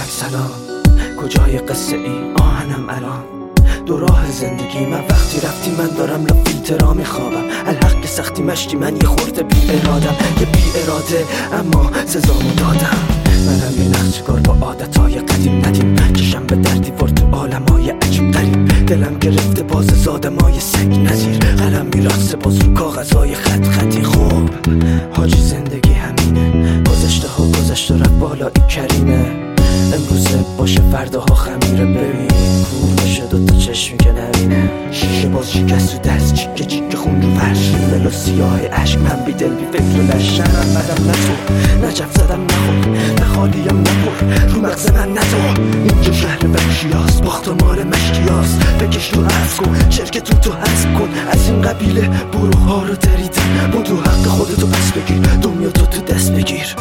سلام، کجای قصه ای آهنم الان؟ دو راه زندگی من وقتی رفتی من دارم لا فیلترا میخوابم. الحق سختی مشتی من یه خورده بی ارادم، یه بی اراده اما سزامو دادم. منم یه نقشگار با عادتهای قدیم ندیم، چشم به در دیوار تو عالمای عجیب غریب. دلم گرفته باز زادمای سگ نظیر، قلم میرقصه باز رو کاغذهای خط خطی. خوب حاجی زندگی همینه، گذشته ها گذشته رفت بالا این کریمه. امروزه باشه فرداها خمیره، ببین کور بشه دوتا چشمی که نبینه. شیشه باز شکست تو دست، چیکه چیکه خون رو فرش، ریمل و سیاه عشق. من بی دل بی فکر و لشنم بدم نتو، نجف زدم نخور، نخالیم نپر، رو مغز من ندار. اینجا شهر وحشیاست، باخت مال مشکیاست. بکش تو عرض کن، شرکتون تو حذف کن. از این قبیله بروها رو دریدن، مون تو حق خودتو پس بگیر، دنیا تو دست بگیر.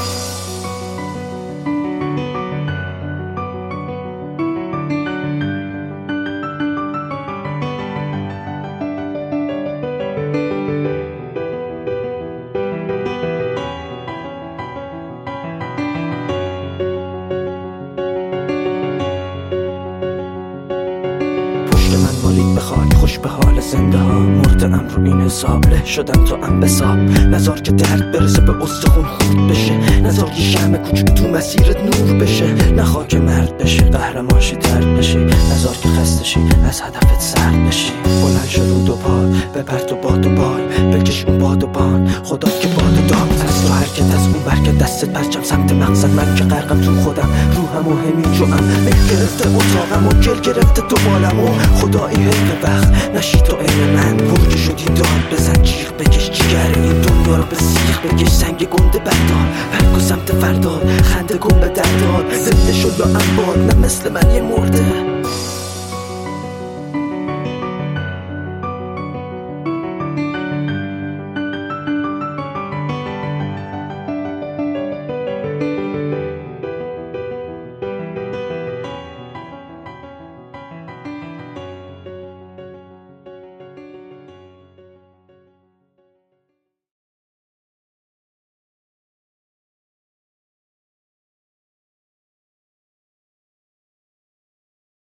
به خاک خوش به حال زنده ها، مردم رو این حسابله شدم تو انبساب. نزار که درد برسه به استخون خورد بشه، نزار که شمع کوچک تو مسیرت نور بشه. نخوا که مرد بشی قهرمانشی ترد بشی، نزار که خسته شی از هدفت سرد بشی. بلند شد رو دو پا بپر تو باد و بال، بکش اون باد و بان خدا که باد و دام. از تو حرکت از اون برکت دستت پرچم سمت مقصد. من که غرقم تو خودم، روحم و همین جوام. مه گرفته اتاقم و گل گرفته تو بالم و خدایی حیف وقت نشی تو این من. برگه شدی داد بزن جیغ بکش، جیگر این دنیا رو به سیخ بکش. سنگ گنده بردار برگو سمت فردار، خنده کن به دردار. زنده شد یا انبار نه مثل من یه مرده.